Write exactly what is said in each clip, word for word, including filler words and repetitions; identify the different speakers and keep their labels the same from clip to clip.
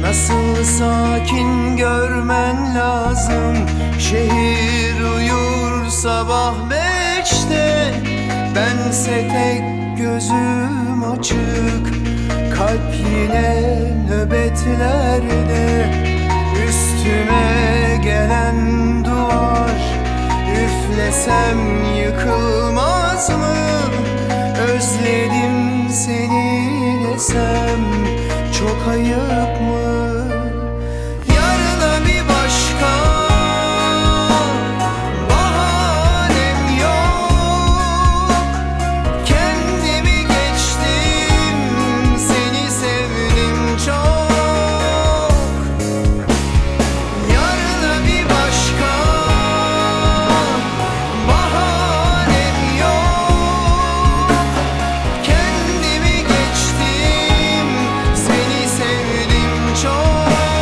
Speaker 1: Nasıl sakin görmen lazım. Şehir uyur sabah beşte, bense tek gözüm açık. Kalp yine nöbetlerde, üstüme gelen duvar. Üflesem yıkılmaz mı? Özledim seni desem çok ayıp mı? Yarına bir başka bahanem yok. Kendimi geçtim, seni sevdim çok. Yarına bir başka bahanem yok. Kendimi geçtim, seni sevdim çok.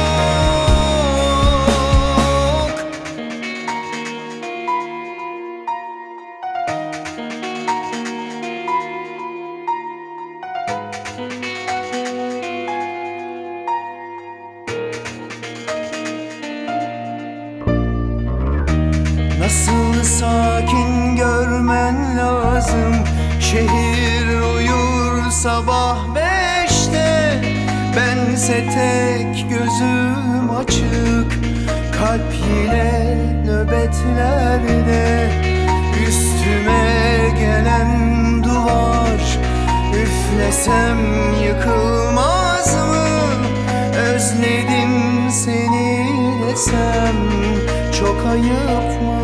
Speaker 1: Nasıl sakin görmen lazım. Şehir uyur sabah beşte, bense tek gözüm açık. Kalp yine nöbetlerde, üstüme gelen duvar. Üflesem yıkılmaz mı? Özledim seni desem çok ayıp mı?